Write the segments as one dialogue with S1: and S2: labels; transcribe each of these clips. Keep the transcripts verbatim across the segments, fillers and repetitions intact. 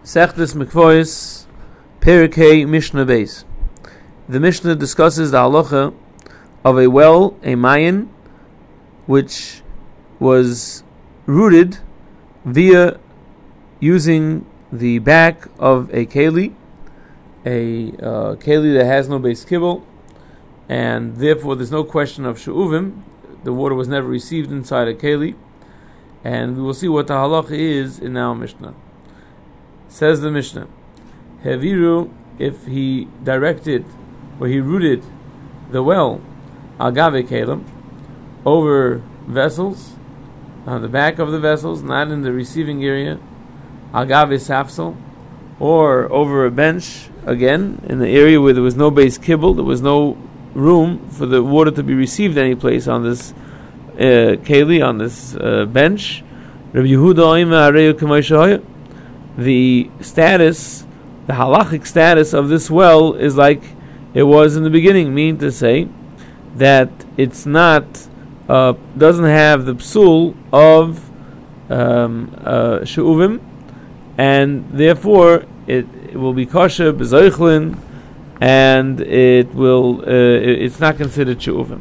S1: Sechtes Mikvois, Perikei Mishnah Beis. The Mishnah discusses the halacha of a well, a mayan, which was rooted via using the back of a keli, a uh, keli that has no base kibble, and therefore there's no question of she'uvim. The water was never received inside a keli, and we will see what the halacha is in our Mishnah. Says the Mishnah, Heviru, if he directed, or he rooted the well, agave kelim, over vessels, on the back of the vessels, not in the receiving area, agave safsel, or over a bench, again, in the area where there was no base kibble, there was no room for the water to be received any place on this uh, keli, on this uh, bench. Rabbi Yehuda Oima Areyu K'may Shehoya. The status, the halachic status of this well is like it was in the beginning, meaning to say that it's not, uh, doesn't have the psul of um, uh, she'uvim, and therefore it, it will be kosher b'zoichlin, and it will, uh, it, it's not considered she'uvim.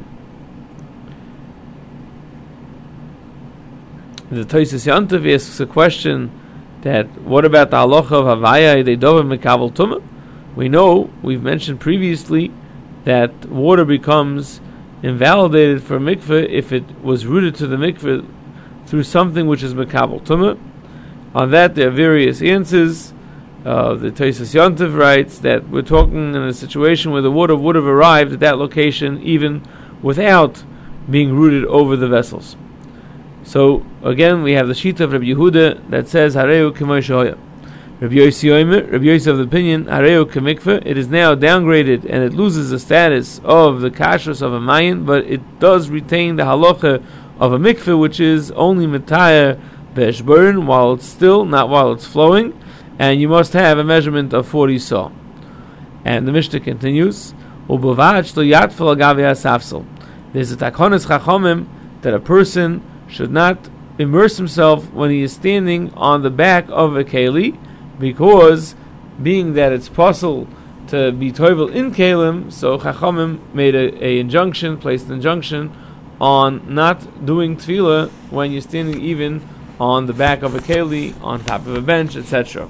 S1: The Tosfos Yantav asks a question that what about the halacha of Havaya Yedei Mekabel Tumah? We know, we've mentioned previously, that water becomes invalidated for a mikveh if it was rooted to the mikveh through something which is Mekabel Tumah. On that there are various answers. Uh, the Tosfos Yantav writes that we're talking in a situation where the water would have arrived at that location even without being rooted over the vessels. So again, we have the Shita of Rabbi Yehuda that says Hareu K'may Shehoya. Rabbi Yossi Omer, Rabbi Yossi of the opinion Hareu K'mikveh. It is now downgraded and it loses the status of the kashrus of a mayan, but it does retain the halacha of a mikveh, which is only metayar be'eshborin while it's still, not while it's flowing, and you must have a measurement of forty saw. And the Mishnah continues, U'bavad shlo yatfel agav yasafsel. There's a takonis chachomim that a person should not immerse himself when he is standing on the back of a keli, because being that it's possible to be toivel in kelim, so Chachamim made a, a injunction, placed an injunction on not doing tefillah when you're standing even on the back of a keli, on top of a bench, et cetera.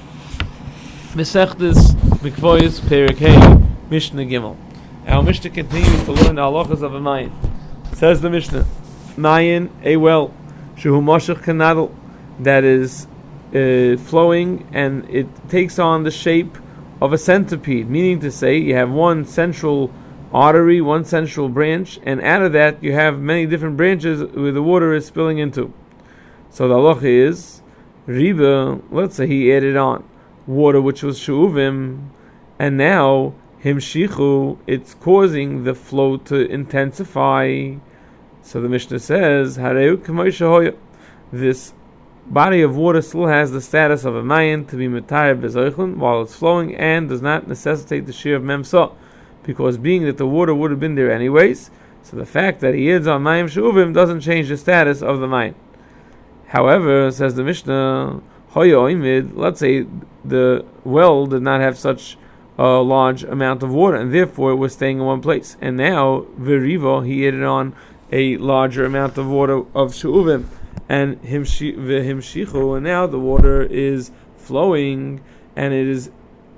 S1: Mesechtes Mikvois Perek Hey Mishnah Gimel. Our Mishnah continues to learn the halachas of a mayan. Says the Mishnah, Mayan, a well, Shehu Moshech Kanadal, that is uh, flowing and it takes on the shape of a centipede, meaning to say you have one central artery, one central branch, and out of that you have many different branches where the water is spilling into. So the halacha is, Riba, let's say he added on water which was She'uvim, and now Himshichu, it's causing the flow to intensify. So the Mishnah says, Hareu K'may Shehoya. This body of water still has the status of a mayan to be metayar b'zoichlin while it's flowing, and does not necessitate the shear of memsa, because being that the water would have been there anyways, so the fact that he adds on mayim she'uvim doesn't change the status of the mayan. However, says the Mishnah, Hoya oimid, let's say the well did not have such a large amount of water, and therefore it was staying in one place, and now v'rivo, he added on a larger amount of water of she'uvim, and himshichu, and now the water is flowing, and it is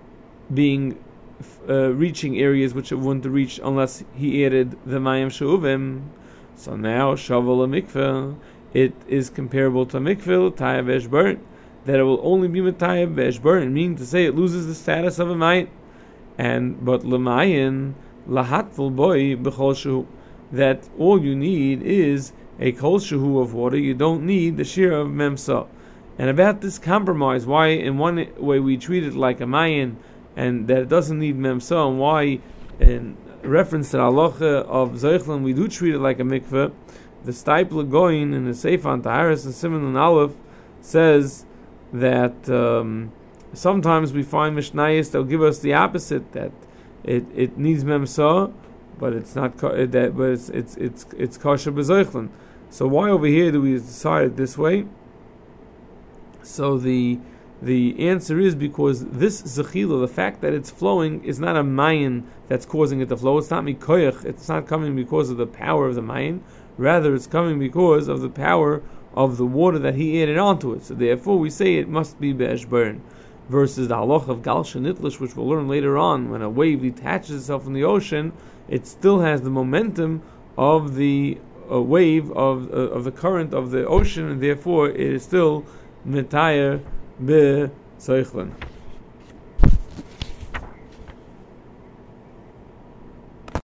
S1: being uh, reaching areas which it wouldn't have reached unless he added the mayim she'uvim. So now shavel a mikveh, it is comparable to mikveh tayav be'eshborin, that it will only be metayav be'eshborin, meaning to say it loses the status of a mayin, and but lemayin lahatful boy b'chol shehu, that all you need is a kol shehu of water. You don't need the shear of memsa. And about this compromise, why in one way we treat it like a mayan, and that it doesn't need memsa, and why in reference to the halacha of zoichlin we do treat it like a mikveh, the Steipler Goin in the Sefer on Taharis and Siman and Aleph says that um, sometimes we find Mishnayos they'll give us the opposite, that it, it needs memsa, but it's not that, but it's it's it's it's kosher b'zoichlin. So why over here do we decide it this way? So the The answer is because this zechila, the fact that it's flowing, is not a mayin that's causing it to flow. It's not mikoyach. It's not coming because of the power of the mayin. Rather, it's coming because of the power of the water that he added onto it. So therefore, we say it must be be'eshbern. Versus the halach of gal shenitlish, which we'll learn later on, when a wave detaches itself from the ocean, it still has the momentum of the uh, wave of uh, of the current of the ocean, and therefore it is still metayer be soichlin.